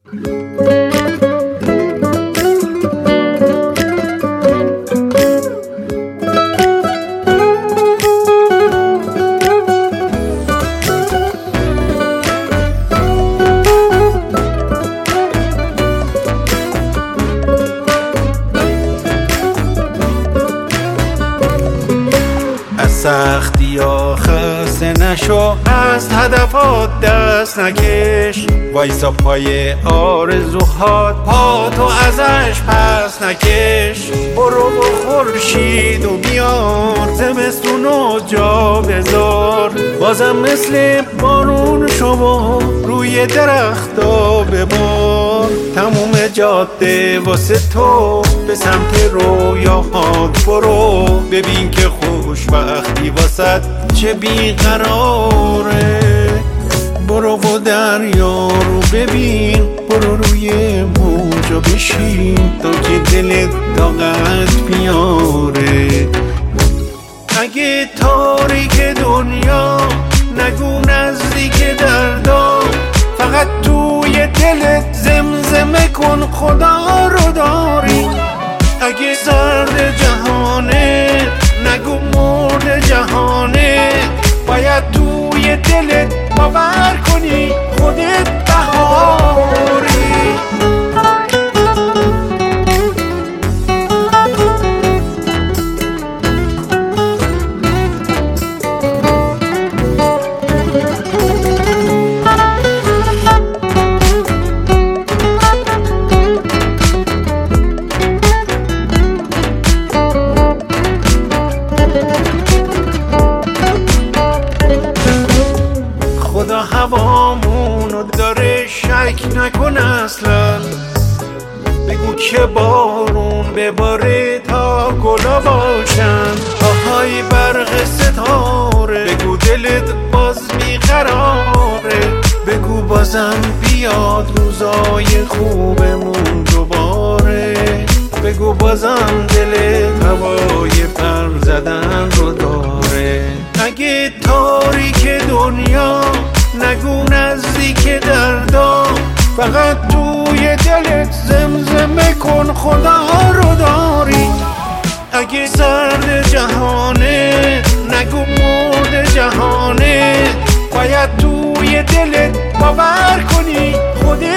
سختی ها خسته نشو، از هدفات دست نکش، وایسا پای آرزوهات، پا تو ازش پس نکش. برو با خورشید و بیار، زمستونو جا بذار، بازم مثل بارون شما روی درختا ببار. تموم جاده واسه تو به سمت رویاهات برو، ببین که خوشبختی واسد چه بیقراره. برو و دریا رو ببین، برو روی موجا بشین تا که دلت طاقت بیاره. اگه تاریک دنیا نگو نزدیک دردا، فقط توی دلت زمزمه کن خدا رو داری. اگه سرد جهانه نگو مرد جهانه، باید توی دلت باور کنی خودت بهاری. خدا هوامونو داره، شک نکن اصلا. بگو که بارون بباره تا گلا باشن، آهای برق ستاره. بگو دلت باز بیقراره، بگو بازم بیاد روزای خوبمون دوباره. بگو بازم دلت هوای پر زدن رو داره. اگه تاریک دنیا نگو نزدیک دردا، فقط توی دلت زمزمه کن خدا رو داری. اگه سرد جهانه نگو مرد جهانه، باید توی دلت باور کنی خودت